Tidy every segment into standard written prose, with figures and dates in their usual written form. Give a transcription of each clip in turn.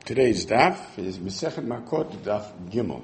Today's daf is Masechet Makot Daf Gimel,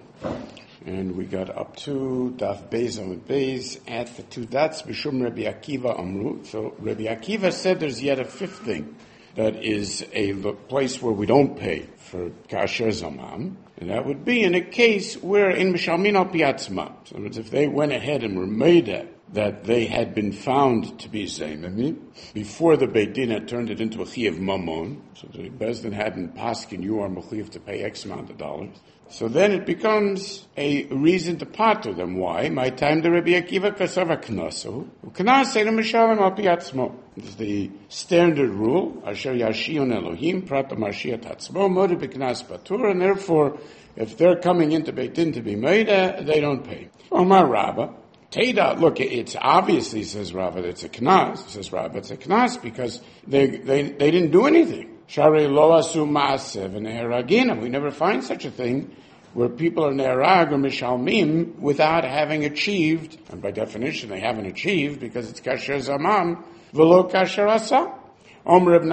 and we got up to Daf Beis Amud Beis at the two dots B'Shum Rabbi Akiva Amru. So Rabbi Akiva said there's yet a fifth thing that is a place where we don't pay for kasher zamam, and that would be in a case where in Mishalmin al Piatzma. So in other words, if they went ahead and were made that they had been found to be Zaymim before the Beit Din had turned it into a Chiyuv Mamon, so the Beis Din hadn't paskin, you are Mechuyev to pay X amount of dollars. So then it becomes a reason to pater them. Why? My time the Rabbi Akiva Kasava Knasu. Knas Seinu Mishalim Al Piatzmo. It's the standard rule. Asher Yashion Elohim Prata Mashiach Hatzmo Moed B'Knas Patur, and therefore, if they're coming into Beit Din to be made, they don't pay. Omar Rabbah. Teda, look, it's obviously, says Rabbah, it's a knas. Says Rabbah, it's a knas because they didn't do anything. Shari lo asu ma'asev ne'eragina. We never find such a thing where people are ne'erag or mishalmim without having achieved, and by definition they haven't achieved because it's kasher zamam, v'lo kasher asa. Reb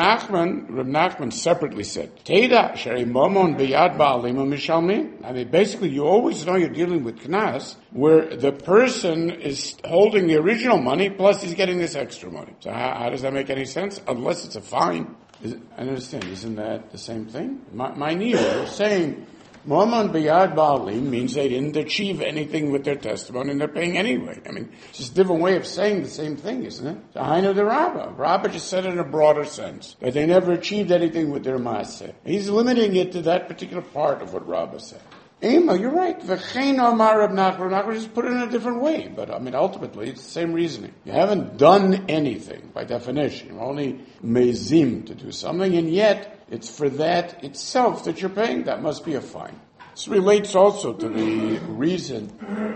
Nachman separately said, Teda, shari momon biyad ba'alim mishalmim. I mean, basically, you always know you're dealing with knas, where the person is holding the original money, plus he's getting this extra money. So how does that make any sense? Unless it's a fine. I understand, isn't that the same thing? My neighbor was saying, Momon biyad ba'alim means they didn't achieve anything with their testimony and they're paying anyway. I mean, it's just a different way of saying the same thing, isn't it? So I know the Rabbah. Rabbah just said it in a broader sense, that they never achieved anything with their maaseh. He's limiting it to that particular part of what Rabbah said. Ema, you're right. V'chein amar Reb Nachman just put it in a different way. But, I mean, ultimately, it's the same reasoning. You haven't done anything, by definition. You're only mezim to do something, and yet it's for that itself that you're paying. That must be a fine. This relates also to the reason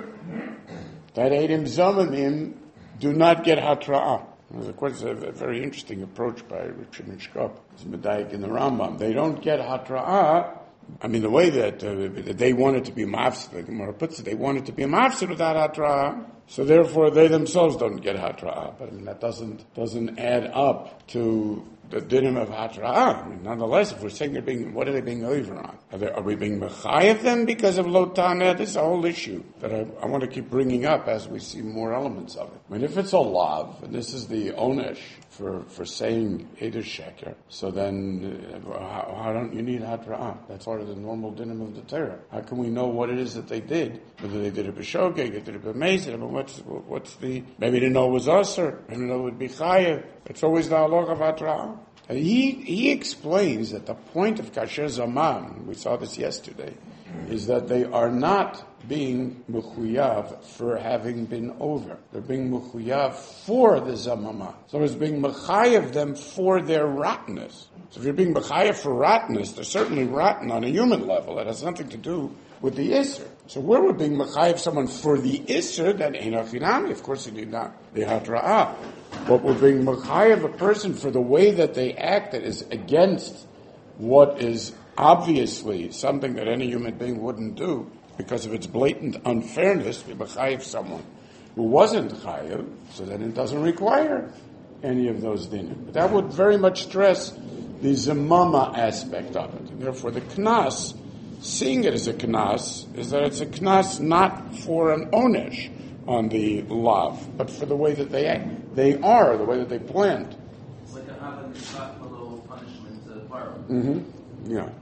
that Eidim Zamimim do not get hatra'ah. Of course, a very interesting approach by Richard Mishkop. It's Medayik in the Rambam. They don't get hatra'ah. I mean, the way that they wanted to be mafsid, the Gemara puts it, they wanted to be mafsid without hatra'ah, so therefore they themselves don't get hatra'ah. But I mean, that doesn't add up to the dinim of hatra'ah. I mean, nonetheless, if we're saying what are they being over on? Are we being mechayev them because of lo taneh? This is a whole issue that I want to keep bringing up as we see more elements of it. I mean, if it's a lav, and this is the onesh for saying Eidah Sheker, so then how don't you need hatra'ah? That's part of the normal dinim of the Torah. How can we know what it is that they did? Whether they did it b'shogeg, they did it b'mezid, what's the, maybe they didn't know it was usher, maybe they didn't know it would be chayev. It's always the halach of hatra'ah. And he explains that the point of kasher zamam, we saw this yesterday, is that they are not being mechuyav for having been over. They're being mechuyav for the zamama. So it's being mechayev them for their rottenness. So if you're being mechayev for rottenness, they're certainly rotten on a human level. It has nothing to do with the isser. So where we're being mechayev someone for the isser, then einachinami, of course you need not the hatra'ah. But we're being mechayev a person for the way that they act that is against what is obviously something that any human being wouldn't do because of its blatant unfairness. We mechayev someone who wasn't chayev, so then it doesn't require any of those dinim. But that would very much stress the zemama aspect of it. And therefore the knas, seeing it as a knas, is that it's a knas not for an onesh on the lav, but for the way that they act. They are, the way that they planned. It's like a little punishment to borrow. Mm-hmm. Yeah.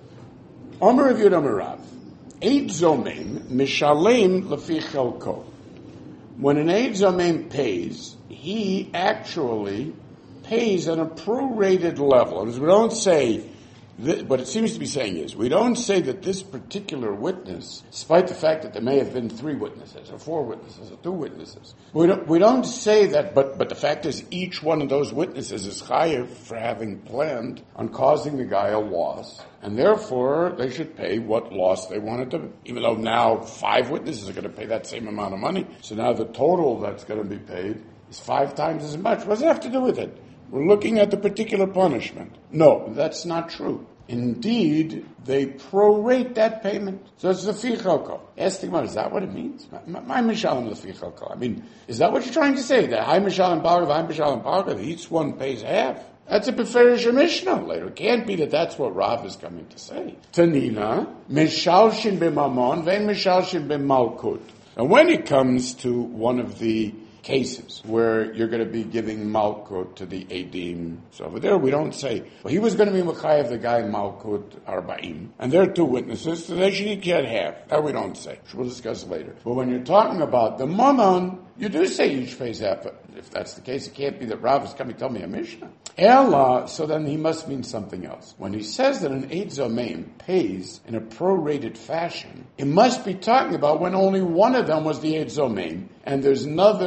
Omer of Yud Rav. Eid Zomim mishalem lefi chelko. When an Eid Zomim pays, he actually pays on a prorated level. And we don't say, what it seems to be saying is, we don't say that this particular witness, despite the fact that there may have been 3 witnesses, or 4 witnesses, or 2 witnesses, we don't say that, but the fact is each one of those witnesses is chayev for having planned on causing the guy a loss, and therefore they should pay what loss they wanted to, even though now 5 witnesses are going to pay that same amount of money, so now the total that's going to be paid is 5 times as much. What does it have to do with it? We're looking at the particular punishment. No, that's not true. Indeed, they prorate that payment. So it's the fichalko. Ask the Gemara, is that what it means? My mishalim the fichalko. I mean, is that what you're trying to say? That high mishalim palga, high mishalim palga, each one pays half? That's a Beferish Mishnah later. It can't be that that's what Rav is coming to say. Tanina, Mishalshin b'mamon, vein Mishalshin b'malkut. And when it comes to one of the cases where you're going to be giving malkut to the edim, so over there we don't say, well, he was going to be mechayev the guy malkut arba'im, and there are two witnesses, so they should get half. That we don't say. We'll discuss later. But when you're talking about the mammon, you do say each pays half. But if that's the case, it can't be that Rav is coming to tell me a Mishnah. Ella, so then he must mean something else. When he says that an Eid Zomeim pays in a prorated fashion, it must be talking about when only one of them was the Eid Zomeim, and there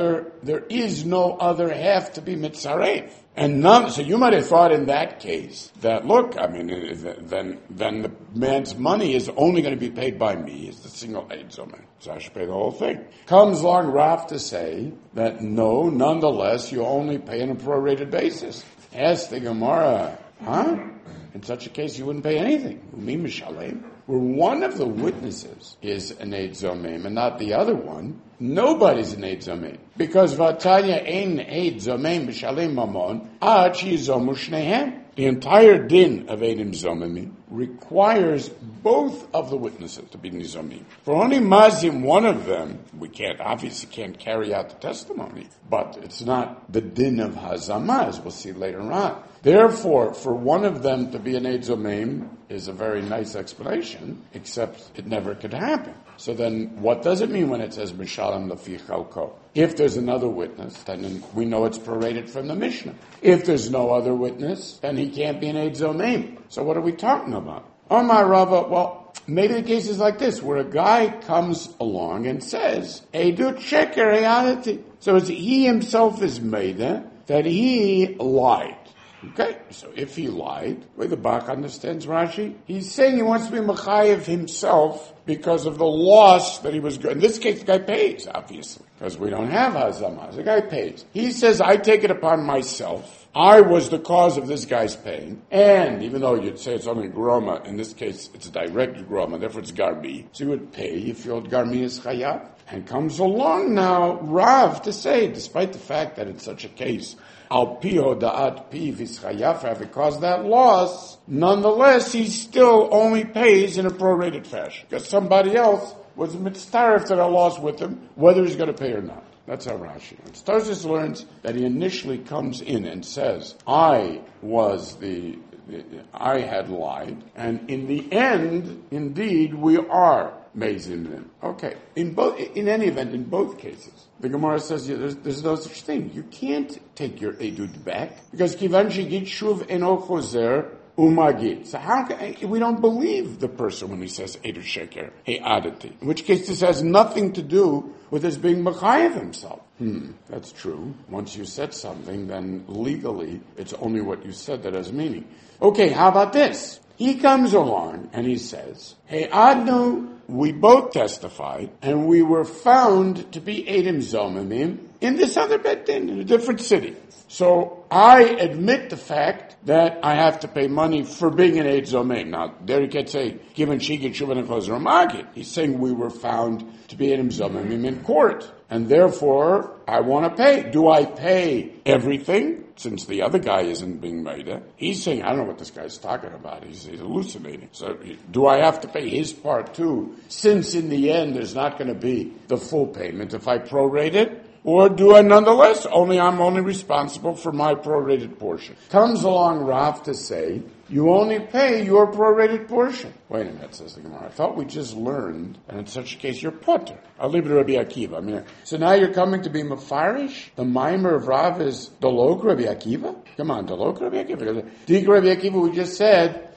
is no other half to be mitzaref. And none, so you might have thought in that case that, look, I mean, then the man's money is only going to be paid by me. It's the single Eid Zomeim. So I should pay the whole thing. Comes along Rav to say that no, nonetheless, you only pay on a prorated basis. Ask the Gemara, in such a case, you wouldn't pay anything. Umi mishalem. Where one of the witnesses is an Eid Zomeim and not the other one, nobody's an Eid Zomeim. Because Vatanya ein Eid Zomeim mishalem mamon ad sheyizomu shnehem. The entire din of Eidim Zomimim requires both of the witnesses to be Nizomim. For only Mazim, one of them, we obviously can't carry out the testimony, but it's not the din of Hazamah, as we'll see later on. Therefore, for one of them to be an Eid Zomeim is a very nice explanation, except it never could happen. So then, what does it mean when it says Mishalem Lafi Chalko? If there's another witness, then we know it's prorated from the Mishnah. If there's no other witness, then he can't be an Eid Zomeim. So what are we talking about? Omar Rava, well, maybe the case is like this, where a guy comes along and says, Eidut Sheker Hayadati. So he himself is made that he lied. Okay, so if he lied, the way the Bach understands Rashi, he's saying he wants to be Mechayev himself because of the loss that he was good. In this case, the guy pays, obviously, because we don't have Hazamah. The guy pays. He says, I take it upon myself. I was the cause of this guy's pain. And even though you'd say it's only Groma, in this case, it's a direct Groma, therefore it's Garmi. So you would pay if your Garmi is Chayav. And comes along now Rav to say, despite the fact that in such a case, Al Piho Da'at Piv is Chayav, because that loss, nonetheless, he still only pays in a prorated fashion. Because somebody else was mitzaref to that loss with him, whether he's going to pay or not. That's how Rashi learns. Tarsus learns that he initially comes in and says, I had lied, and in the end, indeed, we are Mezimim. Okay. In any event, in both cases, the Gemara says there's no such thing. You can't take your Edud back, because Kivan Shigit Shuv Eno Chozer Umagid. So how can, we don't believe the person when he says Edud Sheker, Hey Adati. In which case this has nothing to do with his being Mechayev himself. That's true. Once you said something, then legally it's only what you said that has meaning. Okay, how about this? He comes along and he says, Hey Adnu, we both testified, and we were found to be Eidim Zomimim in this other Beit Din, in a different city. So I admit the fact that I have to pay money for being an Eid Zomeim. Now, there you can say, given Shigit Shuvan and Chazar Magid. He's saying we were found to be Eidim Zomimim in court, and therefore I want to pay. Do I pay everything? Since the other guy isn't being made, he's saying, I don't know what this guy's talking about. He's hallucinating. So do I have to pay his part too? Since in the end there's not going to be the full payment if I prorate it? Or do I nonetheless, I'm only responsible for my prorated portion? Comes along Rav to say, you only pay your prorated portion. Wait a minute, says the Gemara. I thought we just learned, and in such a case, you're potter. I'll leave it to Rabbi Akiva. So now you're coming to be Mefarish? The mimer of Rav is Dolok Rabbi Akiva? Come on, Dolok Rabbi Akiva. Dik Rabbi Akiva, we just said,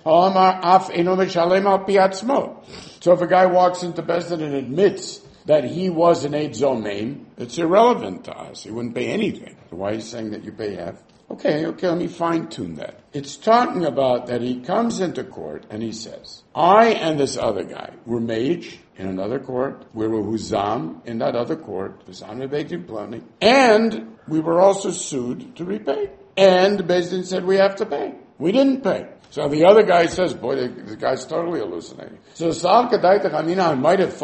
so if a guy walks into Bezdin and admits that he was an Eid Zomeim, it's irrelevant to us. He wouldn't pay anything. So why are you saying that you pay half? Okay, let me fine-tune that. It's talking about that he comes into court and he says, I and this other guy were mage in another court, we were Huzam in that other court, Huzam Beitin Plani, and we were also sued to repay. And the Bezdin said we have to pay. We didn't pay. So the other guy says, boy, the guy's totally hallucinating. So Sal Kadaita Chamina, I might have thought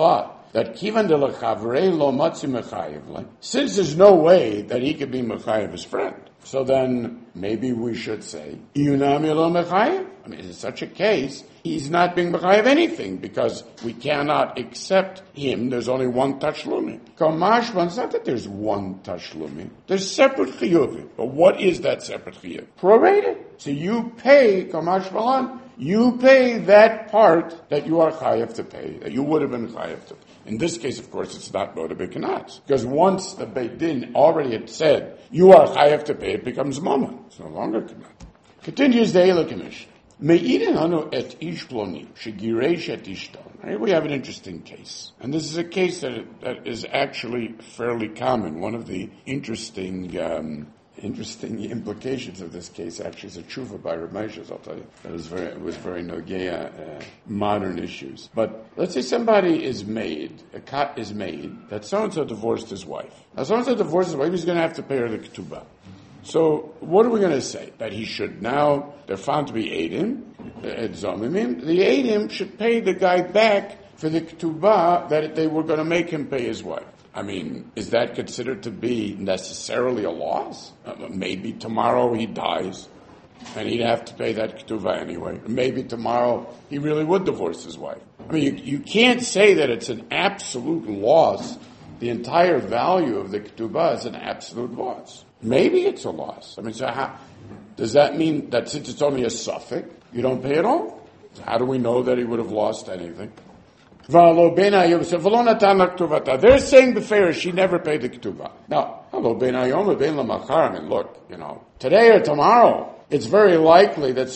that kivan de l'chavrei lo matzi mechayev, since there's no way that he could be mechayev his friend, so then maybe we should say, Iyunami lo mechayev? I mean, in such a case, he's not being mechayev anything, because we cannot accept him. There's only one tashlumi. Kamashman, it's not that there's one tashlumi. There's separate chiyuvim. But what is that separate chiyuv? Prorated. So you pay, Kamashman, you pay that part that you are chayev to pay, that you would have been chayev to pay. In this case, of course, it's not Moda Bekanatz. Because once the Beit Din already had said, you are chayev to pay, it becomes mama. It's no longer Kanat. Continues the Eila Commission. Me'idin hanu et ish ploni, shegiresh et ishton. We have an interesting case. And this is a case that is actually fairly common. One of the interesting implications of this case actually is a tshuva by Rav Moshe, I'll tell you. It was very Nogea, modern issues. But let's say somebody is made, a cut is made, that so-and-so divorced his wife. Now so-and-so divorced his wife, he's going to have to pay her the ketubah. So what are we going to say? That he should now, they're found to be Eidim, Zomimim, the Eidim should pay the guy back for the ketubah that they were going to make him pay his wife. I mean, is that considered to be necessarily a loss? Maybe tomorrow he dies, and he'd have to pay that ketubah anyway. Maybe tomorrow he really would divorce his wife. I mean, you can't say that it's an absolute loss. The entire value of the ketubah is an absolute loss. Maybe it's a loss. I mean, so how, does that mean that since it's only a suffix, you don't pay at all? So how do we know that he would have lost anything? They're saying before she never paid the ketubah. Now, look, today or tomorrow, it's very likely that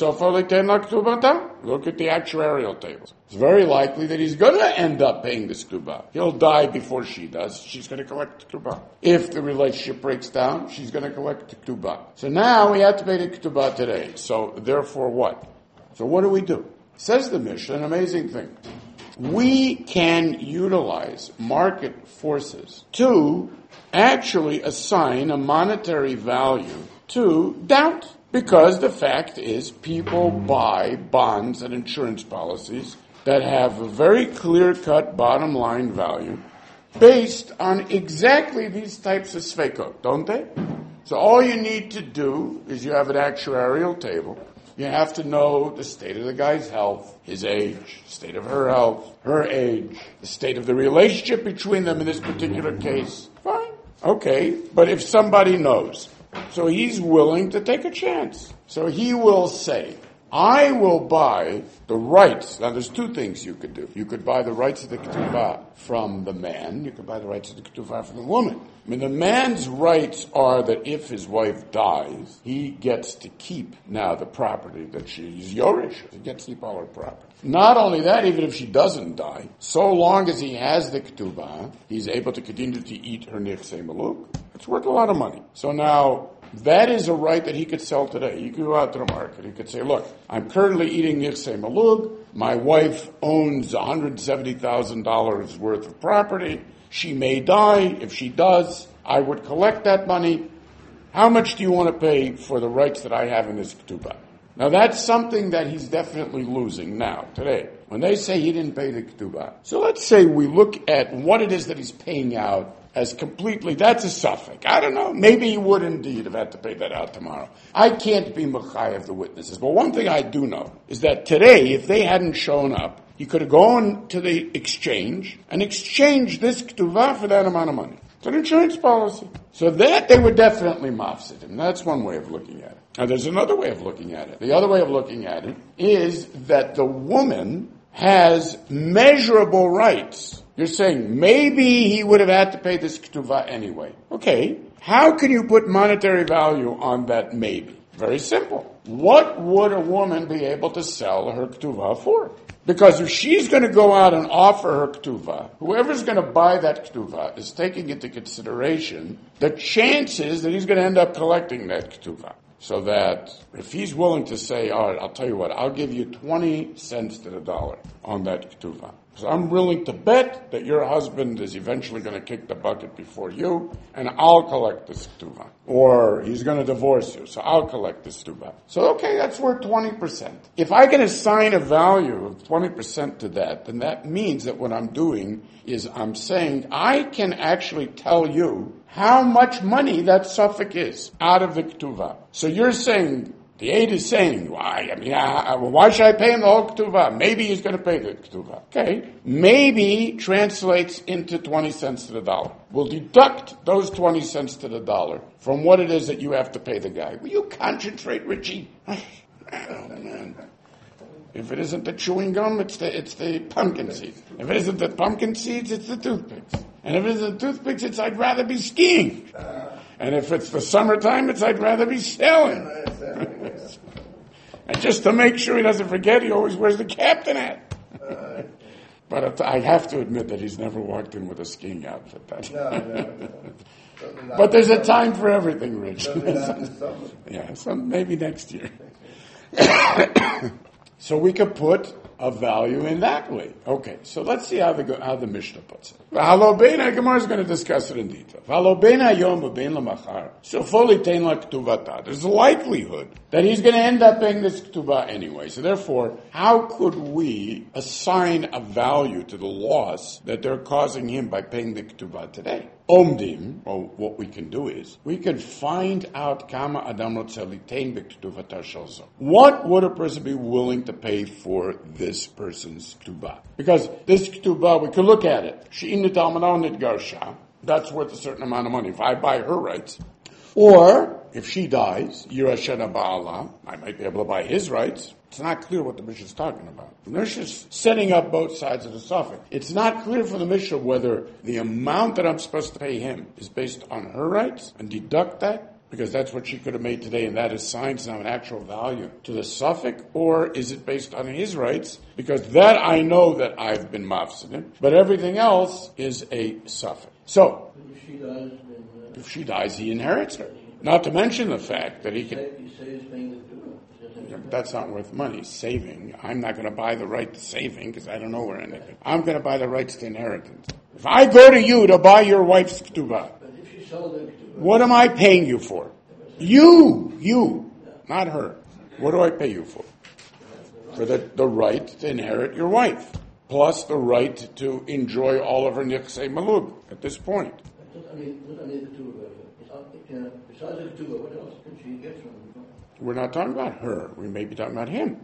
look at the actuarial tables. It's very likely that he's going to end up paying the ketubah. He'll die before she does. She's going to collect the ketubah. If the relationship breaks down, she's going to collect the ketubah. So now we have to pay the ketubah today. So therefore what? So what do? Says the Mishnah, an amazing thing. We can utilize market forces to actually assign a monetary value to doubt. Because the fact is, people buy bonds and insurance policies that have a very clear-cut bottom line value based on exactly these types of svekot, don't they? So all you need to do is you have an actuarial table. You have to know the state of the guy's health, his age, state of her health, her age, the state of the relationship between them in this particular case. Fine. Okay. But if somebody knows, so he's willing to take a chance. So he will say, I will buy the rights. Now there's two things you could do. You could buy the rights of the ketubah from the man. You could buy the rights of the ketubah from the woman. I mean, the man's rights are that if his wife dies, he gets to keep now the property that she's Yorish. He gets to keep all her property. Not only that, even if she doesn't die, so long as he has the ketubah, he's able to continue to eat her nichsei maluk. It's worth a lot of money. So now, that is a right that he could sell today. He could go out to the market. He could say, look, I'm currently eating nichsei maluk. My wife owns $170,000 worth of property. She may die. If she does, I would collect that money. How much do you want to pay for the rights that I have in this ketubah? Now that's something that he's definitely losing now, today. When they say he didn't pay the ketubah. So let's say we look at what it is that he's paying out as completely, that's a suffix. I don't know. Maybe he would indeed have had to pay that out tomorrow. I can't be mechayev of the witnesses. But one thing I do know is that today, if they hadn't shown up, he could have gone to the exchange and exchanged this ketubah for that amount of money. It's an insurance policy. So that they would definitely mafsid him. That's one way of looking at it. Now there's another way of looking at it. The other way of looking at it is that the woman has measurable rights. You're saying maybe he would have had to pay this ketubah anyway. Okay. How can you put monetary value on that maybe? Very simple. What would a woman be able to sell her ketubah for? Because if she's going to go out and offer her ketubah, whoever's going to buy that ketubah is taking into consideration the chances that he's going to end up collecting that ketubah. So that if he's willing to say, all right, I'll tell you what, I'll give you 20 cents to the dollar on that ketuvah. So I'm willing to bet that your husband is eventually going to kick the bucket before you, and I'll collect this ketuvah. Or he's going to divorce you, so I'll collect this ketuvah. So okay, that's worth 20%. If I can assign a value of 20% to that, then that means that what I'm doing is I'm saying I can actually tell you how much money that suffix is out of the ketuvah. So you're saying, the aide is saying, why should I pay him the whole ketuvah? Maybe he's going to pay the ketuvah. Okay. Maybe translates into 20 cents to the dollar. We'll deduct those 20 cents to the dollar from what it is that you have to pay the guy. Will you concentrate, Richie? Oh, man. If it isn't the chewing gum, it's the pumpkin seeds. If it isn't the pumpkin seeds, it's the toothpicks. And if it isn't the toothpicks, it's I'd rather be skiing. And if it's the summertime, it's I'd rather be sailing. And just to make sure he doesn't forget, he always wears the captain hat. But I have to admit that he's never walked in with a skiing outfit. But there's a time for everything, Rich. Maybe next year. So we could put a value in that way. Okay, so let's see how the Mishnah puts it. Gemara is going to discuss it in detail. So there's a likelihood that he's going to end up paying this ketubah anyway. So therefore, how could we assign a value to the loss that they're causing him by paying the ketubah today? Omdim, or what we can do is, we can find out kama adam rotzelitain b'ketuvata shalzo. What would a person be willing to pay for this person's ketubah? Because this ketubah, we could look at it. That's worth a certain amount of money. If I buy her rights, or if she dies, Yirashena Ba'ala, I might be able to buy his rights. It's not clear what the Mishnah is talking about. The Mishnah is setting up both sides of the suffix. It's not clear for the Mishnah whether the amount that I'm supposed to pay him is based on her rights and deduct that, because that's what she could have made today, and that assigns now an actual value to the suffix, or is it based on his rights? Because that I know that I've been mafsidin, but everything else is a suffix. So, if she dies, he inherits her. Not to mention the fact that he can... That's not worth money. Saving. I'm not going to buy the right to saving because I don't know where anything. I'm going to buy the rights to inheritance. If I go to you to buy your wife's ketubah, what am I paying you for? You, not her. What do I pay you for? For the right to inherit your wife, plus the right to enjoy all of her nichsei malug at this point. Besides the ketubah, what else can she get from him? We're not talking about her. We may be talking about him.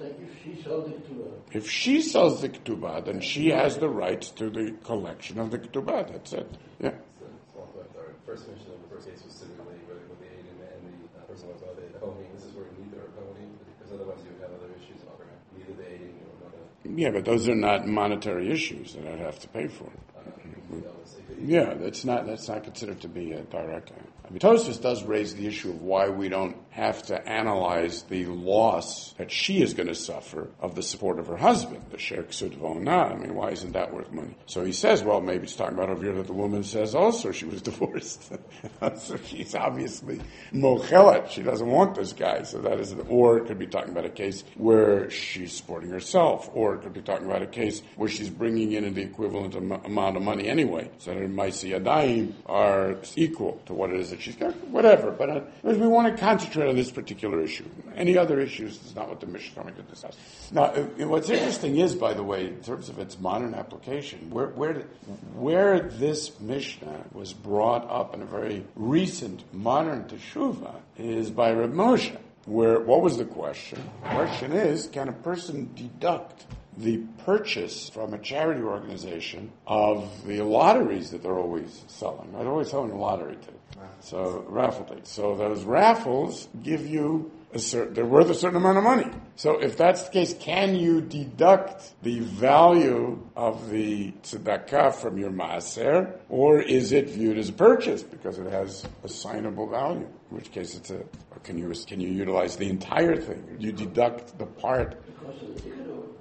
If she sells the ketubah, then she has the rights to the collection of the ketubah. That's it. Yeah. First mention of the first case was typically with the agent and the person was about the homing. This is where neither are homing, because otherwise you would have other issues over neither the agent or mother. Yeah, but those are not monetary issues that I'd have to pay for. Yeah, that's not considered to be a direct. I mean, Tosfos does raise the issue of why we don't have to analyze the loss that she is going to suffer of the support of her husband, the share ksut v'ona. I mean, why isn't that worth money? So he says, well, maybe it's talking about over here that the woman says also she was divorced. So she's obviously mochelet. She doesn't want this guy. So that is, or it could be talking about a case where she's supporting herself, or it could be talking about a case where she's bringing in the equivalent amount of money anyway. So that Maisi Yadayim are equal to what it is that she's got, whatever. But we want to concentrate on this particular issue. Any other issues is not what the Mishnah is going to discuss. Now, what's interesting is, by the way, in terms of its modern application, where this Mishnah was brought up in a very recent modern teshuvah is by Reb Moshe. What was the question? The question is, can a person deduct the purchase from a charity organization of the lotteries that they're always selling? They're always selling a lottery ticket. So raffle tickets. So those raffles give you they're worth a certain amount of money. So if that's the case, can you deduct the value of the tzedakah from your maaser, or is it viewed as a purchase because it has assignable value? In which case it's or can you utilize the entire thing? You deduct the part.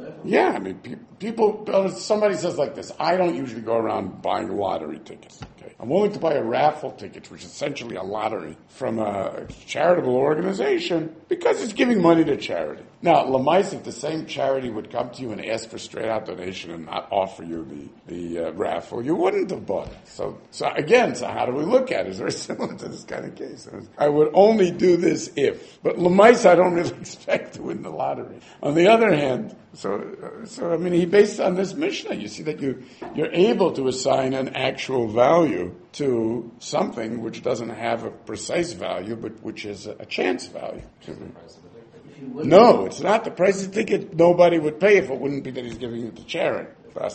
Yeah, I mean, people, somebody says like this, I don't usually go around buying lottery tickets. Okay, I'm willing to buy a raffle ticket, which is essentially a lottery, from a charitable organization because it's giving money to charity. Now, Lamais, if the same charity would come to you and ask for straight-out donation and not offer you the raffle, you wouldn't have bought it. So how do we look at it? It's very similar to this kind of case. I would only do this if. But Lamais, I don't really expect to win the lottery. On the other hand, so he based on this Mishnah, you see that you're able to assign an actual value to something which doesn't have a precise value, but which is a chance value. No, it's not the price of the ticket. Nobody would pay if it wouldn't be that he's giving it to charity.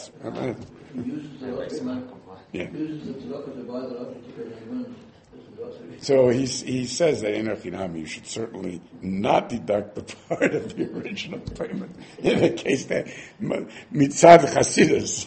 So he says that in Achinami you should certainly not deduct the part of the original payment in the case that mitzad chasidus.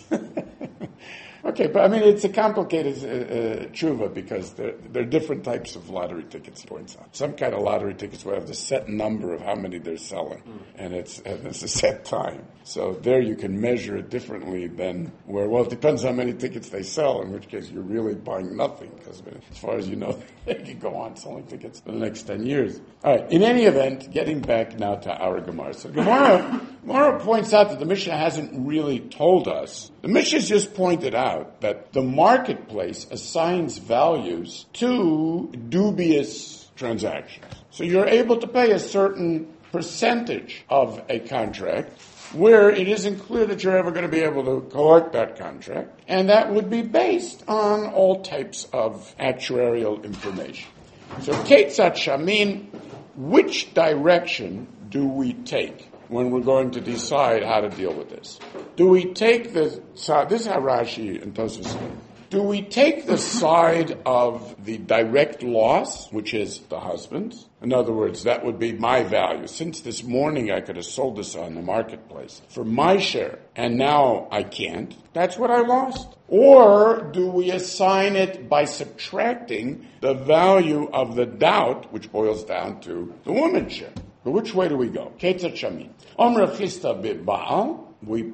Okay, but it's a complicated tshuva because there are different types of lottery tickets, he points out. Some kind of lottery tickets will have the set number of how many they're selling, and it's a set time. So there you can measure it differently than it depends how many tickets they sell, in which case you're really buying nothing, because as far as you know, they can go on selling tickets for the next 10 years. All right, in any event, getting back now to our Gemara. So Gemara points out that the Mishnah hasn't really told us. The Mishnah just pointed out that the marketplace assigns values to dubious transactions. So you're able to pay a certain percentage of a contract where it isn't clear that you're ever going to be able to collect that contract, and that would be based on all types of actuarial information. So Ketzat Shamin, which direction do we take when we're going to decide how to deal with this? Do we take this is how Rashi and Tosfos say. Do we take the side of the direct loss, which is the husband's? In other words, that would be my value. Since this morning I could have sold this on the marketplace for my share, and now I can't. That's what I lost. Or do we assign it by subtracting the value of the doubt, which boils down to the woman's share? But which way do we go? Ketzat Shamin. Omra Chista B'Baal.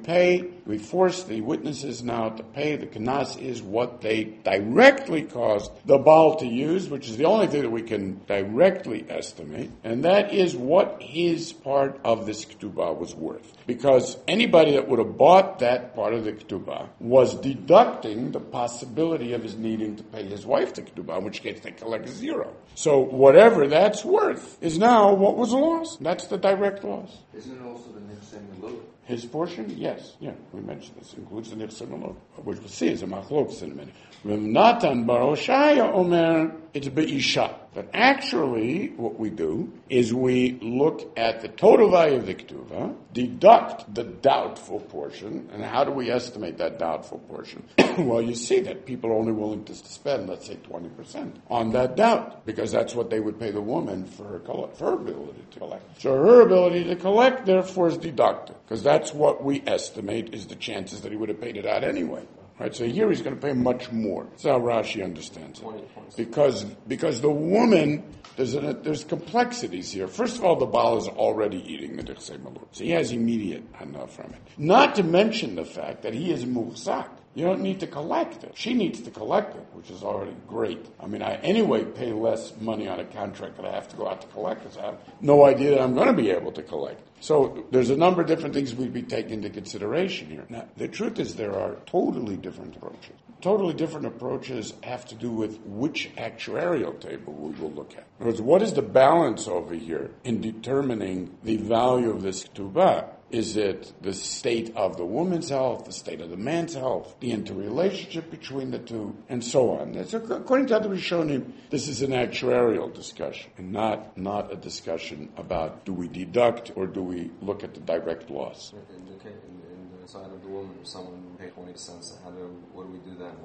We force the witnesses now to pay. The kanas is what they directly caused the Baal to use, which is the only thing that we can directly estimate, and that is what his part of this ketubah was worth. Because anybody that would have bought that part of the ketubah was deducting the possibility of his needing to pay his wife the ketubah, in which case they collect zero. So whatever that's worth is now what was lost. That's the direct loss. Isn't it also the Nechsem Milot? His portion? Yes. Yeah, we mentioned this. It includes the Nechsem Milot, which we'll see is a machlokes in a minute. Rav Natan bar Oshaya Omer, it's be'isha. But actually, what we do is we look at the total value of the ketuvah, deduct the doubtful portion, and how do we estimate that doubtful portion? Well, you see that people are only willing to spend, let's say, 20% on that doubt, because that's what they would pay the woman for her ability to collect. So her ability to collect, therefore, is deducted, because that's what we estimate is the chances that he would have paid it out anyway. Right, so here he's going to pay much more. That's how Rashi understands it. Because the woman, there's complexities here. First of all, the Baal is already eating the Nechsei Malut, so he has immediate hana from it. Not to mention the fact that he is muhzak. You don't need to collect it. She needs to collect it, which is already great. I mean, I anyway pay less money on a contract that I have to go out to collect, because I have no idea that I'm going to be able to collect. So there's a number of different things we'd be taking into consideration here. Now, the truth is there are totally different approaches. Totally different approaches have to do with which actuarial table we will look at. In other words, what is the balance over here in determining the value of this ketubah? Is it the state of the woman's health, the state of the man's health, the interrelationship between the two, and so on? That's, according to the Rishonim, this is an actuarial discussion, and not a discussion about do we deduct or do we look at the direct loss. In the side of the woman, if someone paid 20%, what do we do then?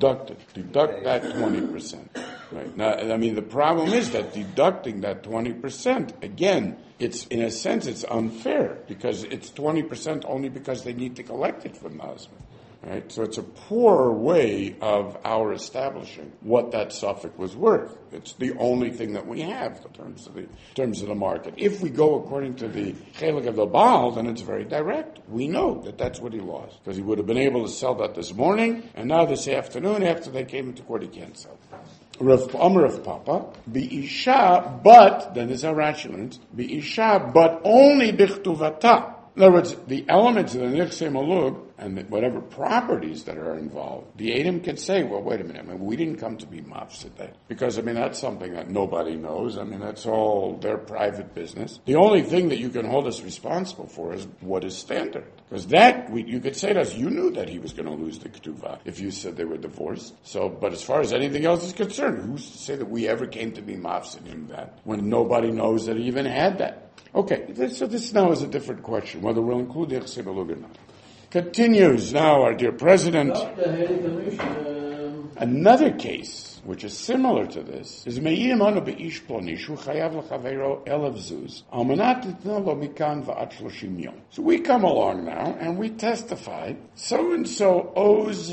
Deduct that 20%. Right. Now, I mean, the problem is that deducting that 20%, again, it's, in a sense, it's unfair, because it's 20% only because they need to collect it from the husband. Right? So it's a poor way of our establishing what that suffix was worth. It's the only thing that we have in terms of the market. If we go according to the chelik of the Baal, then it's very direct. We know that that's what he lost, because he would have been able to sell that this morning, and now this afternoon, after they came into court, he can't sell. Amr of Papa, Bi'isha, but, then there's our rationality, Bi'isha, but only Bichtuvata. In other words, the elements of the Nichse Malug and whatever properties that are involved, the Edom can say, well, wait a minute, we didn't come to be mafsid there. Because, that's something that nobody knows. That's all their private business. The only thing that you can hold us responsible for is what is standard. Because you could say to us, you knew that he was going to lose the ketuvah if you said they were divorced. But as far as anything else is concerned, who's to say that we ever came to be mafsid him that when nobody knows that he even had that? Okay, so this now is a different question, whether we'll include the Yechsei Balug or not. Continues now our dear President. Another case, which is similar to this, is Me'im Anu Be'ish Plonishu Chayav L'Chaveiro Elav Zuz Almanat Litna Lo Mikan Va'at Shloshim Yom. So we come along now and we testify, so-and-so owes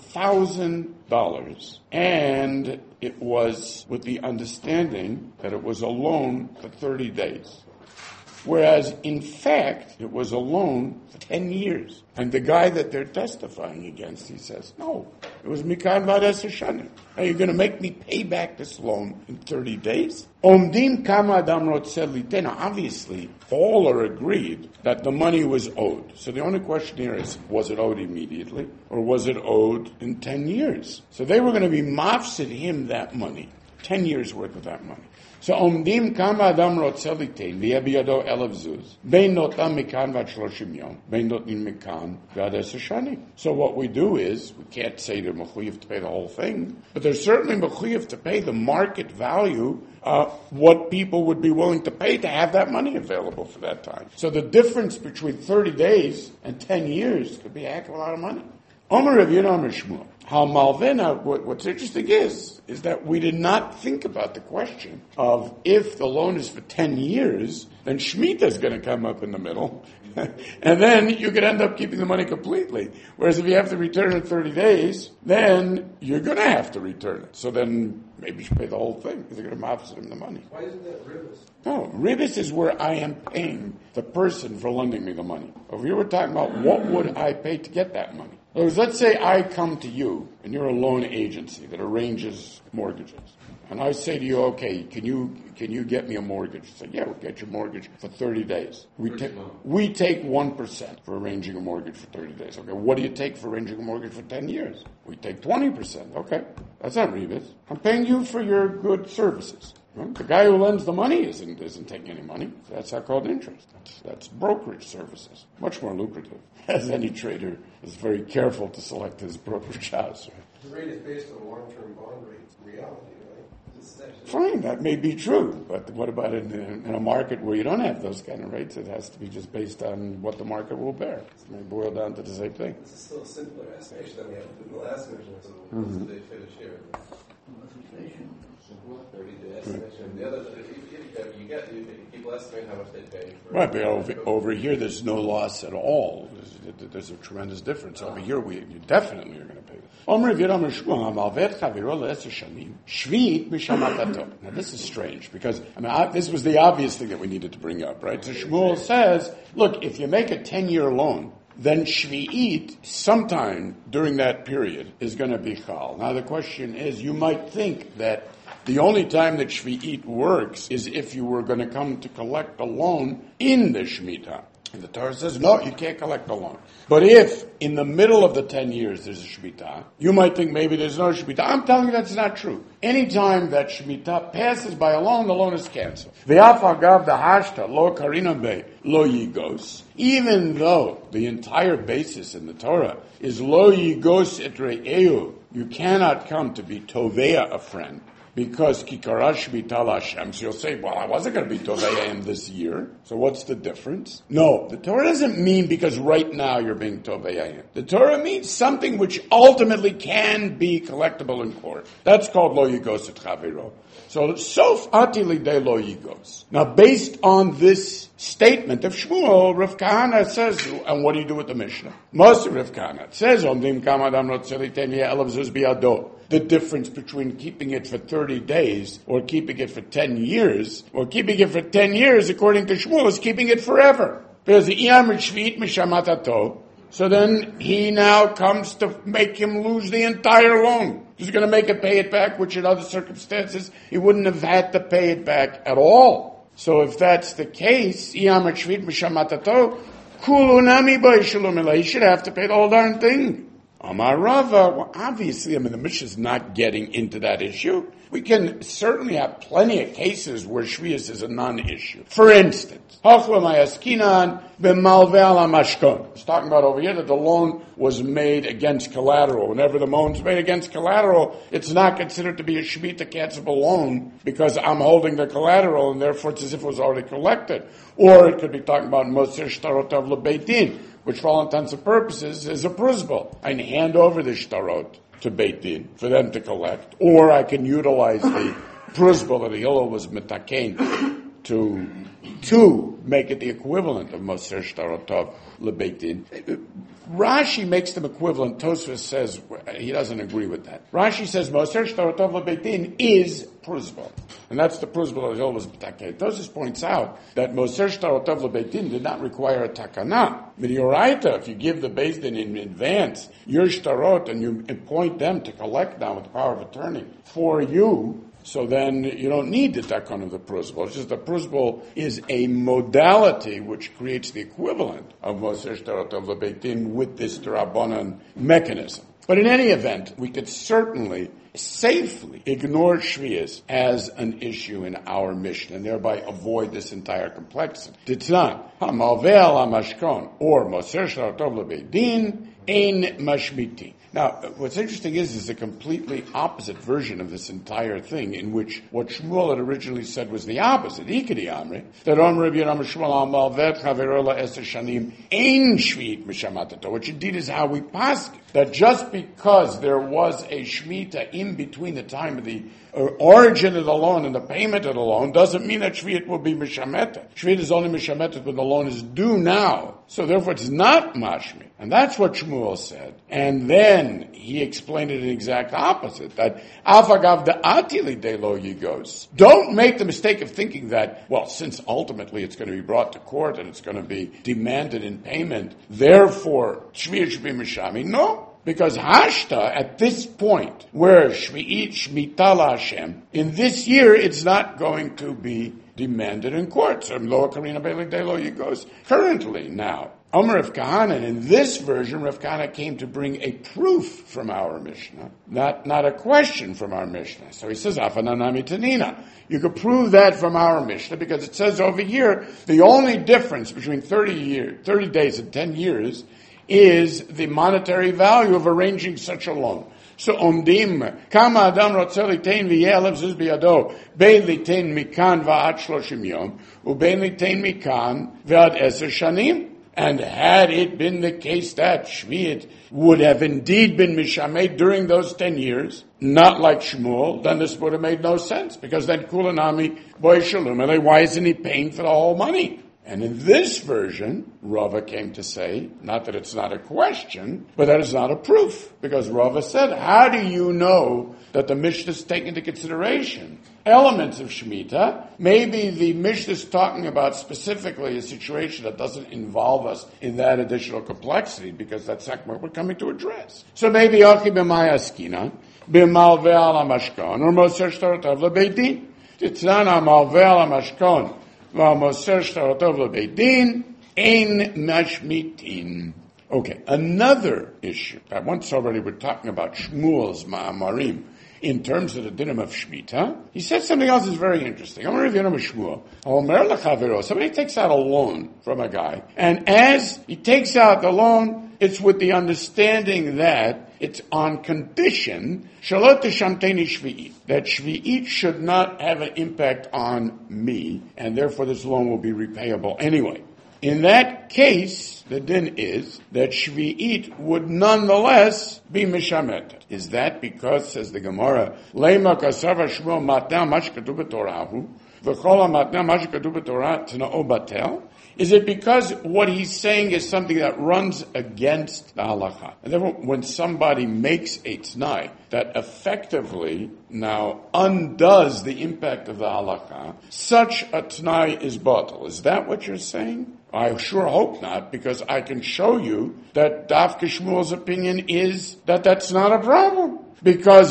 $1,000, and it was with the understanding that it was a loan for 30 days. Whereas, in fact, it was a loan for 10 years. And the guy that they're testifying against, he says, no, it was Mikan Vades Hashanim. Are you going to make me pay back this loan in 30 days? Omdim Kama Adam Rotzeh Litena. Obviously, all are agreed that the money was owed. So the only question here is, was it owed immediately? Or was it owed in 10 years? So they were going to be mafsid him that money. 10 years worth of that money. So omdim kama adam rotzeh litein v'yabiyado elav zuz bein notam mikan vat shloshim yom bein notim mikan v'ades hashanim. So what we do is, we can't say they're mechuyev to pay the whole thing, but they're certainly mechuyev to pay the market value, what people would be willing to pay to have that money available for that time. So the difference between 30 days and 10 years could be a heck of a lot of money. Omer Rav Yonah Omer Shmuel. How Malvina, what's interesting is that we did not think about the question of if the loan is for 10 years, then Shemitah is going to come up in the middle, and then you could end up keeping the money completely. Whereas if you have to return in 30 days, then you're going to have to return it. So then maybe you should pay the whole thing, because they're going to mafsid him the money. Why isn't that ribis? No, ribis is where I am paying the person for lending me the money. Over here we're talking about what would I pay to get that money. Let's say I come to you, and you're a loan agency that arranges mortgages. And I say to you, okay, can you get me a mortgage? You say, yeah, we'll get your mortgage for 30 days. We take 1% for arranging a mortgage for 30 days. Okay, what do you take for arranging a mortgage for 10 years? We take 20%. Okay, that's not rebate. I'm paying you for your good services. Right? The guy who lends the money isn't taking any money. That's not called interest. That's brokerage services. Much more lucrative. As any trader is very careful to select his brokerage house. Right? The rate is based on long-term bond rates, reality, right? Fine, that may be true, but what about in a market where you don't have those kind of rates? It has to be just based on what the market will bear. It may boil down to the same thing. This is still a simpler estimation than we had in the last measurement, so what's the day finish here? 30-day estimation. The other, you people estimate how much they pay for. Right, but over here there's no loss at all. There's a tremendous difference. Over here you definitely are going to pay. Now this is strange because this was the obvious thing that we needed to bring up, right? So Shmuel says, look, if you make a 10-year loan, then Shvi'it, sometime during that period, is going to be Chal. Now the question is, you might think that the only time that Shvi'it works is if you were going to come to collect a loan in the Shemitah. And the Torah says, no, you can't collect a loan. But if in the middle of the 10 years there's a Shemitah, you might think maybe there's no Shemitah. I'm telling you that's not true. Anytime that Shemitah passes by a loan, the loan is canceled. Ve'af agav dahashta lo karina be lo yigos. Even though the entire basis in the Torah is lo yigos et re'eu, you cannot come to be tovea a friend. Because Kikarash Vital Hashem. So you'll say, well, I wasn't going to be Tovei him this year. So what's the difference? No, the Torah doesn't mean because right now you're being Tovei him. The Torah means something which ultimately can be collectible in court. That's called Lo Yigos et Chaviro. So Sof Atili de Lo Yigos. Now based on this statement of Shmuel, Rav Kahana says, and what do you do with the Mishnah? Most of Rav Kahana says, the difference between keeping it for 30 days or keeping it for 10 years, or keeping it for 10 years, according to Shmuel, is keeping it forever. Because the Iyam Shvit Mishamatato, so then he now comes to make him lose the entire loan. He's going to make him pay it back, which in other circumstances, he wouldn't have had to pay it back at all. So if that's the case, he should have to pay the whole darn thing. Amar Rava, well, obviously, the Mishnah is not getting into that issue. We can certainly have plenty of cases where Shvius is a non-issue. For instance, it's talking about over here that the loan was made against collateral. Whenever the loan's made against collateral, it's not considered to be a Shemitah cancelable loan because I'm holding the collateral and therefore it's as if it was already collected. Or it could be talking about Moser Shtarot of Lebeit Din, which for all intents and purposes is a prusbal. I can hand over the shtarot to Beit Din for them to collect, or I can utilize the prusbal that the Hillel was mitakein to make it the equivalent of Moser Shtarotov Lebeit Din. Rashi makes them equivalent. Tosfos says he doesn't agree with that. Rashi says Moser Shtarotov Lebeit Din is prusbal, and that's the prusbal that the Hillel was mitakein. Tosfos points out that Moser Shtarotov Lebeit Din did not require a takana. If you give the Beis Din in advance your shtarot and you appoint them to collect now with the power of attorney for you, so then you don't need the takana of the prusbal. It's just the prusbal is a modality which creates the equivalent of Moser Shtarot of Lebeit Din with this D'Rabbanan mechanism. But in any event, we could certainly safely ignore Shvius as an issue in our Mishnah and thereby avoid this entire complexity. Titnan, HaMalvel HaMashkon, or Moser Shtarotov Lebeit Din, Ein Mashmiti. Now, what's interesting is a completely opposite version of this entire thing, in which what Shmuel had originally said was the opposite. Ikedi Amri, that Om Rabbi Yeram Shmuel Malvet Chaverola Eser Shanim Ein Shvit Mishamatato, which indeed is how we pass that just because there was a Shemitah in between the time of the origin of the loan and the payment of the loan doesn't mean that Shvit will be Mishameta. Shvit is only Mishameta when the loan is due now. So therefore it's not Mashmi. And that's what Shmuel said. And then he explained it in exact opposite, that Afagav the Atili de lo yigos. Don't make the mistake of thinking that, well, since ultimately it's going to be brought to court and it's going to be demanded in payment, therefore Shvit should be Mishami. No. Because Hashta, at this point, where Shvi'it Shmita la Hashem, in this year, it's not going to be demanded in court. So, currently, now, Omer Rav Kahana, and in this version, Rav Kahana came to bring a proof from our Mishnah, not a question from our Mishnah. So he says, Afananami Tanina. You could prove that from our Mishnah, because it says over here, the only difference between 30 days and 10 years is the monetary value of arranging such a loan. So omdim kama adam rotze litein v'yelev zuz biyado bein litein mikan v'ad shloshim yom ubein litein mikan v'ad eser shanim. And had it been the case that Shvi'it would have indeed been mishamed during those 10 years, not like Shmuel, then this would have made no sense, because then kulanami boy shalom, why isn't he paying for the whole money? And in this version, Rava came to say, not that it's not a question, but that it's not a proof. Because Rava said, how do you know that the Mishnah is taking into consideration elements of Shemitah? Maybe the Mishnah is talking about specifically a situation that doesn't involve us in that additional complexity, because that's not what we're coming to address. So maybe Aki b'maya askina, b'malve al hamashkon, or Moser Shtarotov Lebeit Din. Titznan ha-malve al hamashkon, v'al-Moser Shtarotov Lebeit Din, ein mashmitin. Okay, another issue. Once already we're talking about Shmuel's Ma'amarim in terms of the dinim of Shemitah. He said something else that's very interesting. Somebody takes out a loan from a guy, and as he takes out the loan, it's with the understanding that it's on condition that Shvi'it should not have an impact on me, and therefore this loan will be repayable anyway. In that case, the din is that Shvi'it would nonetheless be mishamet. Is that because, says the Gemara, Leima kasava Shmuel matna mashkatu b'torahu, v'chol matna mashkatu b'torah t'na'o batel? Is it because what he's saying is something that runs against the halacha? And therefore, when somebody makes a t'nai that effectively now undoes the impact of the halacha, such a t'nai is batal. Is that what you're saying? I sure hope not, because I can show you that Dafka Shmuel's opinion is that that's not a problem. Because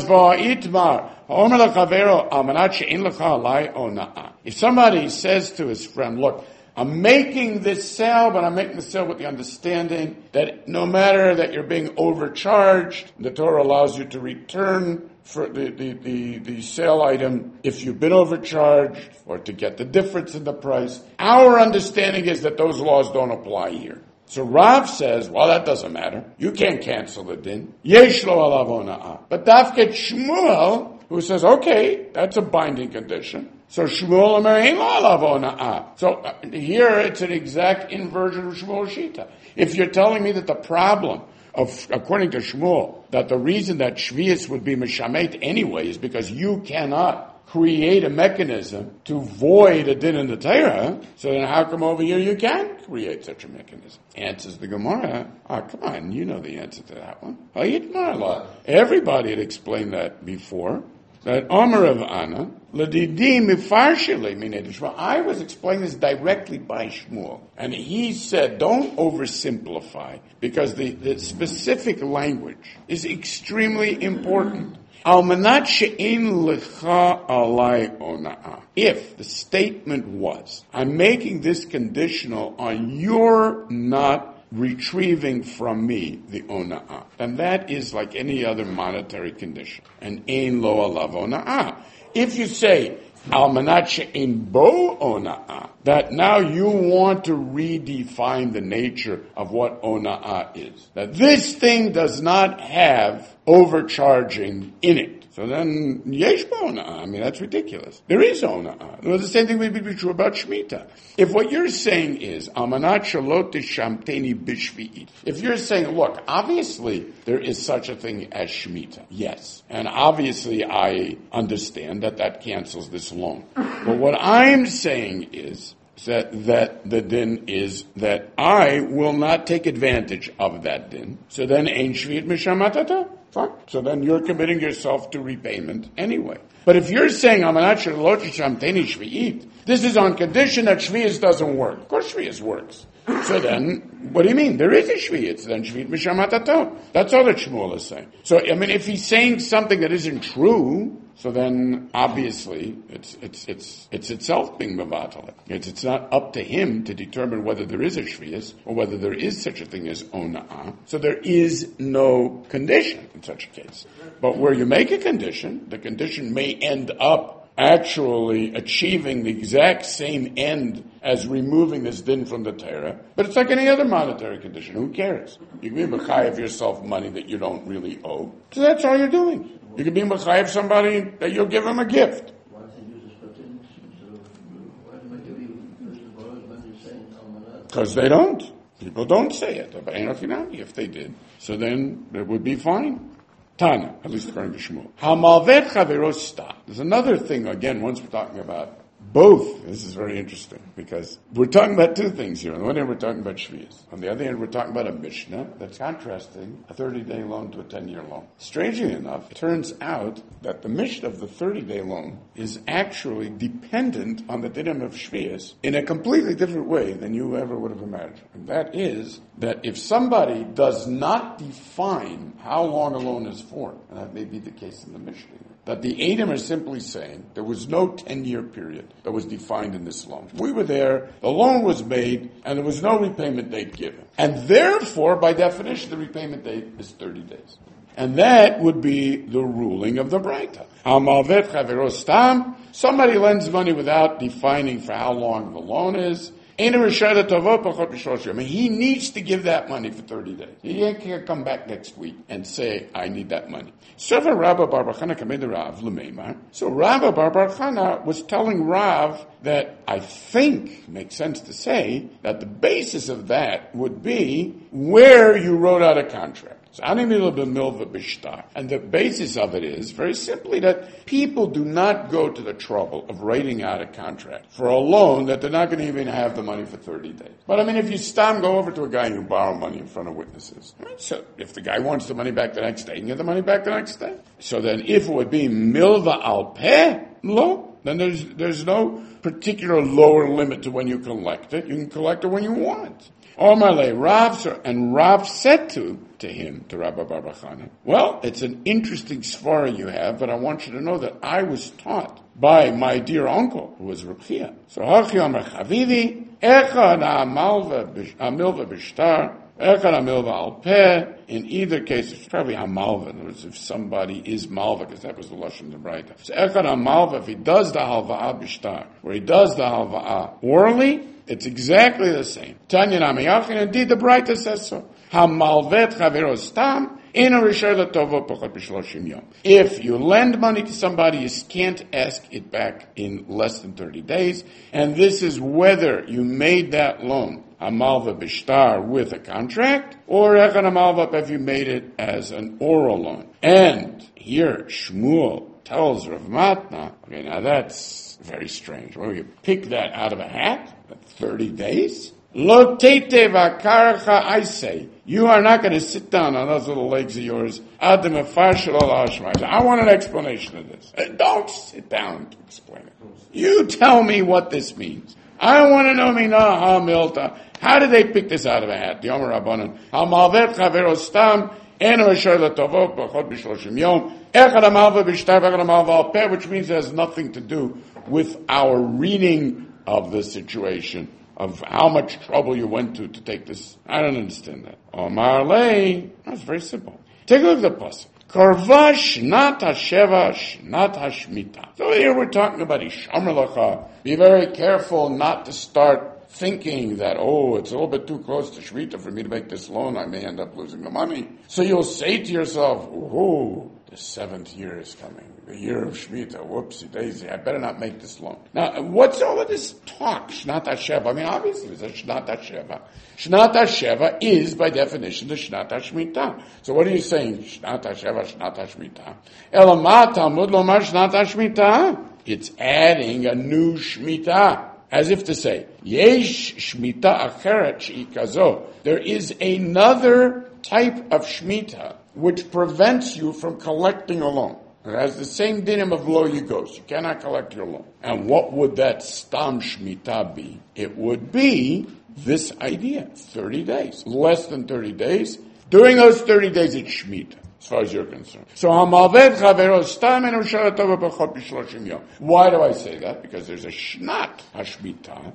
if somebody says to his friend, look, I'm making this sale, but I'm making the sale with the understanding that no matter that you're being overcharged, the Torah allows you to return for the sale item if you've been overcharged or to get the difference in the price. Our understanding is that those laws don't apply here. So Rav says, well, that doesn't matter. You can't cancel the din. Yesh lo alav ona'ah. But Dafket Shmuel, who says, okay, that's a binding condition. So Shmuel Omer ein lo alav ona'ah. So here it's an exact inversion of Shmuel's Shita. If you're telling me that the problem of, according to Shmuel, that the reason that Shvius would be Mishamet anyway is because you cannot create a mechanism to void a din in the Torah, so then how come over here you can create such a mechanism? Answers the Gemara. Come on, you know the answer to that one. Everybody had explained that before. That Omer of Anna, Ladidi Mifarshile Minei Shmuel. I was explaining this directly by Shmuel. And he said, don't oversimplify, because the specific language is extremely important. If the statement was, I'm making this conditional on your not retrieving from me the ona'ah, then that is like any other monetary condition. And ein lo alav ona'ah. If you say, al manat she'ein bo ona'ah, that now you want to redefine the nature of what ona'ah is. That this thing does not have overcharging in it. So then, yesh ona'ah. I mean, that's ridiculous. There is ona'ah. Well, the same thing would be true about Shemitah. If what you're saying is, amanat shalot tishamteni bishvi'it. If you're saying, look, obviously there is such a thing as Shemitah. Yes. And obviously I understand that cancels this loan. But what I'm saying is, that the din is that I will not take advantage of that din. So then, ein shvi'it mishamatata. Fine. So then you're committing yourself to repayment anyway. But if you're saying, this is on condition that Shvi'is doesn't work. Of course Shvi'is works. So then, what do you mean? There is a Shvi'is. Then Shvi'it Mishamatato. That's all that Shmuel is saying. So, I mean, if he's saying something that isn't true, so then obviously it's itself being mevatel. It's not up to him to determine whether there is a shvius or whether there is such a thing as ona'ah. So there is no condition in such a case. But where you make a condition, the condition may end up actually achieving the exact same end as removing this din from the Torah. But it's like any other monetary condition. Who cares? You can be mechayev yourself money that you don't really owe. So that's all you're doing. You can be mechayev somebody that you'll give him a gift. Why does he use the split instead of, why do I give you first of all when he's saying almanat? Because they don't. People don't say it. If they did. So then it would be fine. Tana, at least according to Shmuel. Hamalvet chaverosta. There's another thing, again, once we're talking about both. This is very interesting, because we're talking about two things here. On the one hand, we're talking about Shvi'is. On the other hand, we're talking about a Mishnah that's contrasting a 30-day loan to a 10-year loan. Strangely enough, it turns out that the Mishnah of the 30-day loan is actually dependent on the dinim of Shvi'is in a completely different way than you ever would have imagined. And that is that if somebody does not define how long a loan is for, and that may be the case in the Mishnah, that the Edom are simply saying there was no 10-year period that was defined in this loan. We were there, the loan was made, and there was no repayment date given. And therefore, by definition, the repayment date is 30 days. And that would be the ruling of the Braita. Somebody lends money without defining for how long the loan is. I mean, he needs to give that money for 30 days. He can't come back next week and say, I need that money. So Rabbi Bar Bar Chana was telling Rav that I think, makes sense to say, that the basis of that would be where you wrote out a contract. And the basis of it is very simply that people do not go to the trouble of writing out a contract for a loan that they're not going to even have the money for 30 days. But I mean, if you go over to a guy and you borrow money in front of witnesses, right? So if the guy wants the money back the next day, you can get the money back the next day. So then if it would be milva al peh, lo, then there's no particular lower limit to when you collect it. You can collect it when you want. Omar le Rav, and Rav said to him, to Rabbi Bar Chana, well, it's an interesting svara you have, but I want you to know that I was taught by my dear uncle, who was Reb Chia. So, Hachi Amar Chavivi, Echad HaMilva Bishtar, Echad HaMilva Al Peh. In either case, it's probably HaMalva. In other words, if somebody is Malva, because that was the Lashon D'Braita. So, Echad HaMalva, if he does the Halva'ah Bishtar, where he does the Halva'ah orally, it's exactly the same. Tanya Namayachin, indeed the Braita says so. HaMalvet Chavero Stam, if you lend money to somebody, you can't ask it back in less than 30 days. And this is whether you made that loan a malva bishtar with a contract, or echan a malva if you made it as an oral loan. And here Shmuel tells Rav Matna, okay, now that's very strange. Well, you pick that out of a hat? 30 days? Lo tete v'karcha, I say, you are not going to sit down on those little legs of yours. I want an explanation of this. Don't sit down to explain it. You tell me what this means. I want to know mina ha-milta. How did they pick this out of a hat? The Omer Rabbanan. Ha-malvet chavero stam, en ha-shor l'tovot b'chot b'shloshim yom, echad ha-malva b'shtar v'echad ha-malva al-peh, which means it has nothing to do with our reading of the situation, of how much trouble you went to take this. I don't understand that. Omar lei, that's very simple. Take a look at the pasuk. Korva shnat hasheva shnat hashmita. So here we're talking about Ishamar Lacha. Be very careful not to start thinking that, it's a little bit too close to Shemitah for me to make this loan. I may end up losing the money. So you'll say to yourself, the 7th year is coming. The year of Shemitah. Whoopsie daisy. I better not make this loan. Now, what's all of this talk? Shnat HaSheva. I mean, obviously, it's a Shnat HaSheva. Shnat HaSheva is, by definition, the Shnat HaShmitah. So what are you saying? Shnat HaSheva, Shnat HaShmitah. Elamah Talmud Lomar Shnat HaShmitah. It's adding a new Shemitah. As if to say, Yesh Shemitah Acheret She'ikazo. There is another type of Shemitah which prevents you from collecting a loan. It has the same dinim of lo yigos. You cannot collect your loan. And what would that stam shmita be? It would be this idea, 30 days. Less than 30 days. During those 30 days, it's shmita, as far as you're concerned. So, why do I say that? Because there's a shnat hashmita.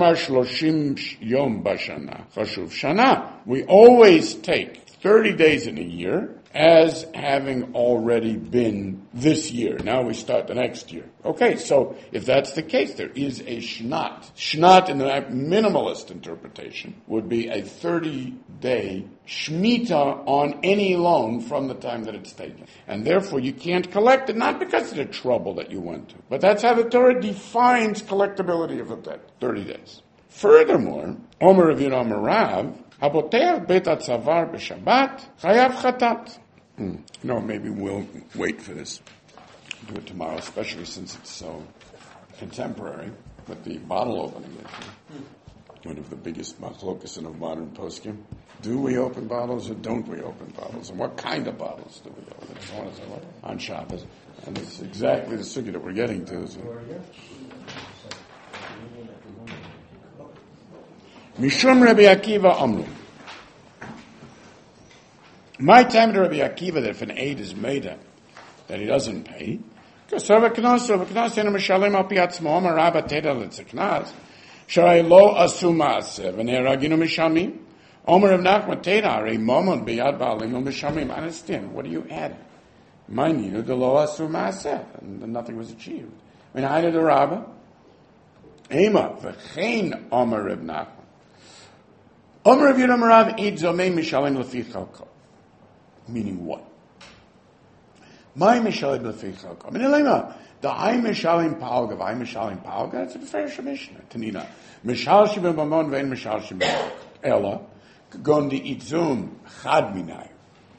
We always take 30 days in a year as having already been this year. Now we start the next year. Okay, so if that's the case, there is a shnat. Shnat in the minimalist interpretation would be a 30-day shmita on any loan from the time that it's taken. And therefore you can't collect it, not because of the trouble that you went to, but that's how the Torah defines collectability of a debt, 30 days. Furthermore, Omer Rav Yonah Omer Rav, Haboteach bet atzavar b'Shabbat chayav chatat. No, maybe we'll wait for this. Do it tomorrow, especially since it's so contemporary with the bottle opening issue. One of the biggest machlokas of modern poskim. Do we open bottles or don't we open bottles? And what kind of bottles do we open? On Shabbos. And it's exactly the sugya that we're getting to. Mishum Rabbi Akiva Amru. My time to Rabbi Akiva that if an aid is made up, that he doesn't pay, because Rabbi Knas enu mishalem al pi atzmo, Omer Rabba teda letzeknas, sharai lo asu ma'aseh, v'nei raginu mishalmim, Omer Rav Nachman teda, arei momon biyad ba'alinu mishalmim. I understand. What do you add? Ma'ninu de lo asu ma'aseh, and nothing was achieved. I mean, Hainu de Rabba, Ema, v'chein Omer Rav Nachman. Omer Rav Yonah Omer Rav eid zomei mishalem lefi chalko. Meaning what? My mishalim lefi chalko. I mean, the I mishalim palga, I mishalim palga. It's a fair mishnah. Tanina mishal shibim b'mon vein mishal shibim Ella gon di itzum chad minay.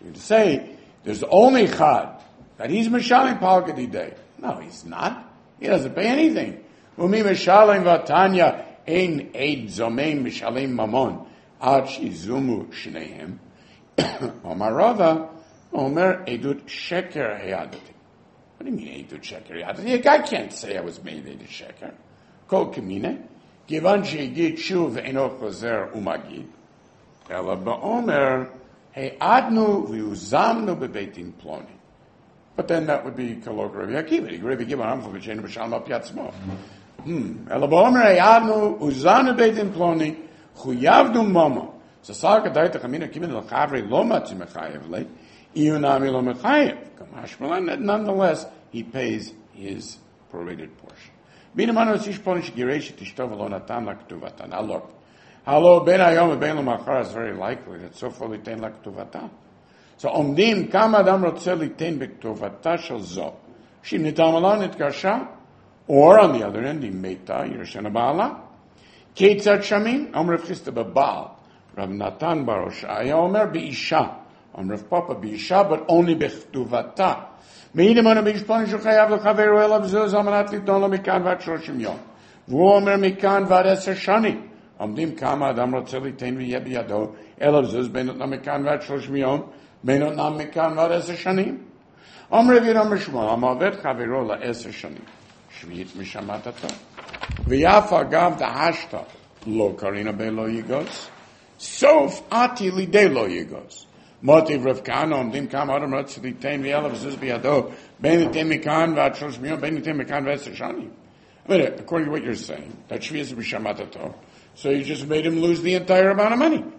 To say there's only chad, that he's mishalim palkadi day. No, he's not. He doesn't pay anything. Umi mishalim vatanya ein eid zomein mishalim mamon ad shizumu shneim. Omar Rava, Omer edut sheker hayadati. What do you mean edut sheker hayadati? A guy can't say I was made edut sheker. Kol kamine, givan she'egid shuv eno chozer umagid. Ela ba'omer hayadnu v'yuzamnu bebeitin ploni. But then that would be kolok Rabbi Akiva. Rabbi Akiva amfo v'cheinu b'shalom al piatzmo. Ela ba'omer hayadnu uzamnu bebeitin ploni chuyavnu momo. So Salka Daita Kamina Kimin Al Chavri Loma Timechayev Le Iyunami Lo Mechayev. Nonetheless, he pays his prorated portion. Binamano Sish Ponish Gireshi Tishtov Lo Natan Laktuvatan. Now look, Halo Ben Ayom and Ben Lo Machar is very likely that so far Litain Laktuvatan. So Omdim Kama Adam Rotzel Litain Bektuvata Shal Zo. Shim Nitam Alon It Garsha. Or on the other end, he Meita Yereshana Baala. Ketzat Shamim Omrev Chista Babal. Rav Natan Baroshaya Omer Be'isha. Rav Papa Be'isha, but only Bechtuvata. Me'idim Ana Be'ishpon Shuchayav L'chaveru Elav Zuz Amanat Liton Lo Mikan Vat Shloshim Yom. V'hu Omer Mikan Vat Eser Shani. Omdim Kama Adam Rotzel Litain V'yeh B'yado. Elav Zuz Benot Lo Mikan Vat Shloshim Yom. Benot Lo Mikan Vat Eser Shanim. Omer V'yed Omer Shmuel. Amavet Chaveru La Eser Shanim. Shvi'it Mishamat Ato. V'yaf Agav Da'ashta. Lo Karina Be'lo Yigos. Sof ati lidei lo yigos. Motiv Rav Kahana omdim kam adam rotz litain v'yelav zuz biyado ben litain mikan v'atshlosh miyon ben litain mikan v'eser shanim. I mean, according to what you're saying, that shvi is b'shamatato. So you just made him lose the entire amount of money.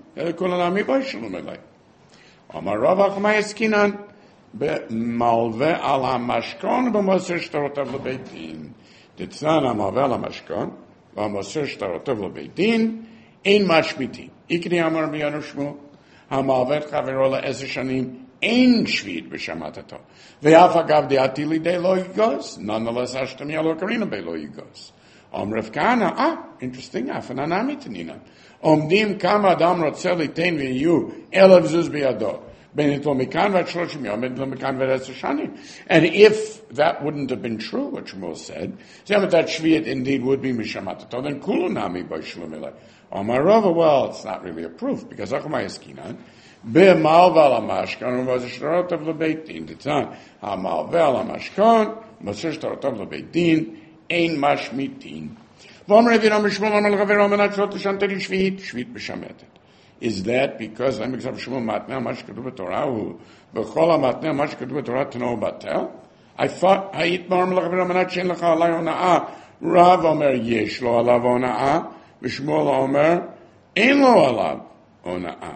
Amar Rav Achmai eskinan be'malve al hamashkon b'moser shtarotav l'beitin. Ditzan hamalve al hamashkon b'moser shtarotav l'beitin ein mashmitin. Ikni Amar B'Yanu Shmuel, Hamavet Chaverola Ezer Shanim, Ein Shvid B'Shamatato. Ve'af Agav De'ati Lidei Lo Yigos, nonetheless Ashtam Yalo Karina Be Lo Yigos. Rav Kahana, interesting, Afananami Tanina. Omdim Kama Adam Rotzel Litain V'Yu, Elav Zuz B'Yado. Ben Itlo Mikan Vat Shloshim Yom, Ben Itlo Mikan Vat Ezer Shanim. And if that wouldn't have been true, what Shmuel said, that Shvi'at indeed would be Mishamatato, then Kulunami By Shlomilai. Omar Rava, well, it's not really a proof, because Achmai Eskinan, Be'malva Lamashkon, was a Shtarotav L'Beitin, the time, Hamalva Lamashkon, Moser Shtarotav L'Beitin, Ein Mashmitin. V'Omer Evin Omer Shmuel Omer L'Chaver Omer Natzot L'Shanteri Shvit, Shvit B'Shametet. Is that because, let me example, Shmuel Matneh, Mash Kedu B'Torah, V'chol HaMatneh, Mash Kedu B'Torah, Tano Batel? I thought, Ha'it Omer L'Chaver Omer Natzot L'Chaver Alay Ona'ah, Rav Omer Yesh Lo Alav Ona'ah, B'Shmuel Omer, Ein Lo Alav Ona'ah.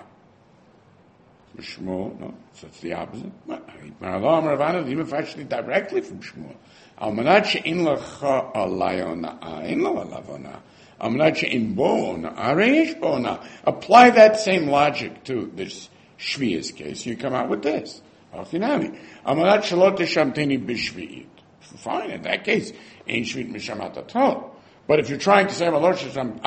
B'Shmuel, no, so it's the opposite. Marala Omer Ravana, even actually directly from Shmuel. Al-Manat She'in L'cha Alay Ona'ah, Ein Lo Alav Ona'ah. Al-Manat She'in Bo Ona'ah, Reish Bo Ona'ah. Apply that same logic to this Shvi'is case, you come out with this. Al-Chinami. Al-Manat She'lo Teshamteni B'Shvi'it. Fine, in that case, Ein Shvi'it Mishamat Atol. But if you're trying to say, doesn't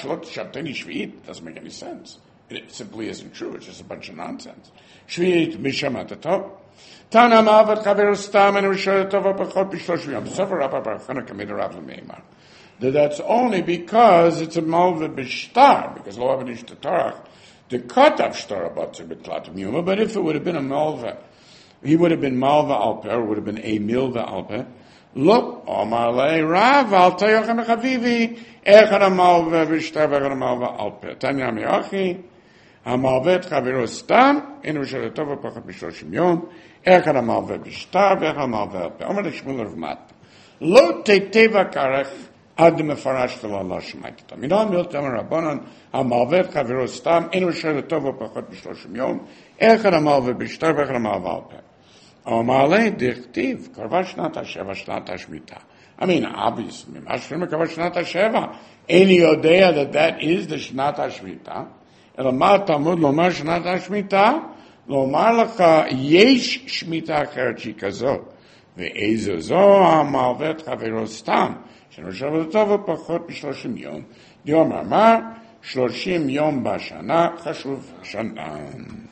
make any sense. It simply isn't true. It's just a bunch of nonsense. Shvi'it mishamatata. Tana ma'avat chaver stam and rishayat tova b'chot b'shloshim yom. Sefer Rabba Baruch Chana Kamei Rav L'meimar. That's only because it's a malva b'shtar, because lo avanish t'tarach, the katav shtar abatzer b'tlatim yuma. But if it would have been a malva, he would have been malva alpeh, or would have been a milva alpeh. Look, Omar Le Rav, Al Tayochem Chavivi, Echad HaMalveh V'Shtar V'Echad HaMalveh Alpeh. Tanya Mi'achi, HaMalvet Chaviro Stam, En Rishayat Tova Pachat B'Shloshim Yom, Echad HaMalveh V'Shtar V'Echad HaMalveh Alpeh. Omar Le Shmuel Rav Mat. Lo Teiteva Karech, Ad Mefarash V'Lo Allah Shemaitita. Minon Mil Tamar Rabbanon, HaMalvet Chaviro Stam, En Rishayat Tova Pachat B'Shloshim Yom, Echad HaMalveh V'Shtar V'Echad HaMalveh Alpeh. Omale dichtiv karvashnat hasheva shnat hashmita. I mean, obviously, mashrim karvashnat hasheva. Any odea that is the shnat hashmita. Elamar tamud lomar shnat hashmita. Lomar lecha yesh shmita acheret shikazot. Ve'ezo zo hamalvet chavero stam. Shenoshav l'tova pachot b'shloshim yom. Diomar mar 30 yom b'shana chashuv shanan.